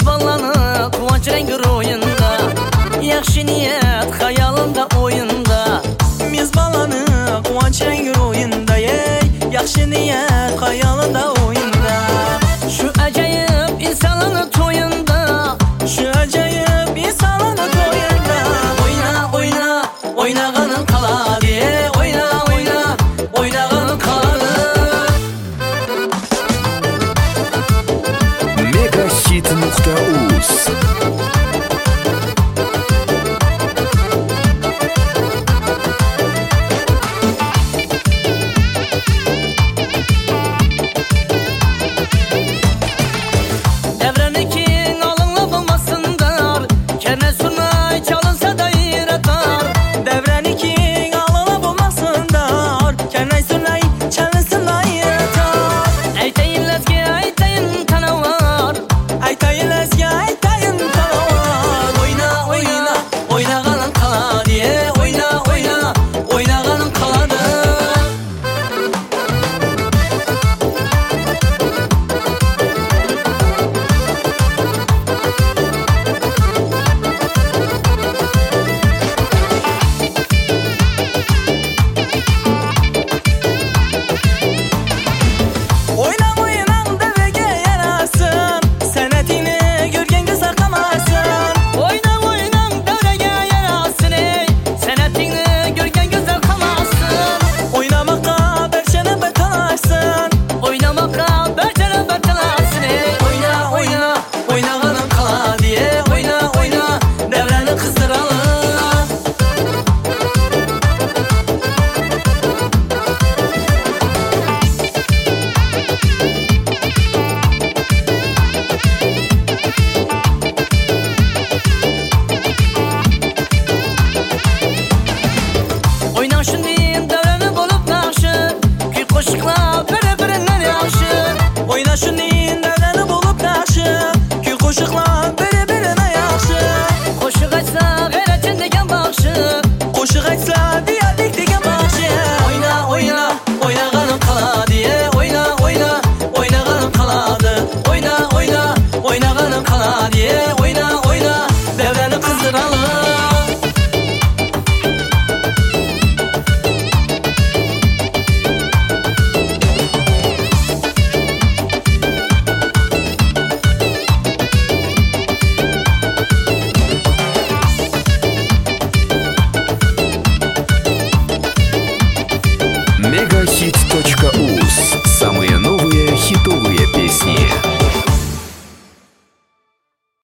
ballanı kuvvanç rengi royunda, yaxshi niyat xayolimda o'yinda. Biz ballanı kuvvanç rengi royunda, yaxshi niyat xayolida o'yinda. Shu ajoyib insonlarni to'yinda, Shu ajoyib insonlarni to'yinda. o'yna o'yna o'ynaganing qoladi, o'yna o'yna o'ynaganing qoladi. megahit.uz Devreniki alınla bulmasınlar, kerne surnay çalınsa da yaratar. Devreniki alala bulmasınlar, kernay surnay çalınsınlar yaratar. Aytayın lezgi aytayın tanavar, Aytayın lezgi aytayın talavar. oyna oyna oynaganing qoladi, oyna oyna oynaganing qoladi. Oyna oynan devrege yarasın, senetini görgen göz arkamasın. Oyna oyna devrege yarasın, ey senetini görgen güzel kalmasın. Oynamakta berçene betalarsın. Oynamakla berçene bertelasın, ey oyna oyna oynaganing qoladi, oyna oyna devreni kızdıralım. Oynaşın deyin devreni bulup naşı, kuy qo'shiqlar biri-birinden yaxshi. Oyna şunun devreni bulup naşı, kuy qo'shiqlar biri-birine yaxshi. Qo'shiq aytsa g'ayratin degan baxshi, Qo'shiq aytsa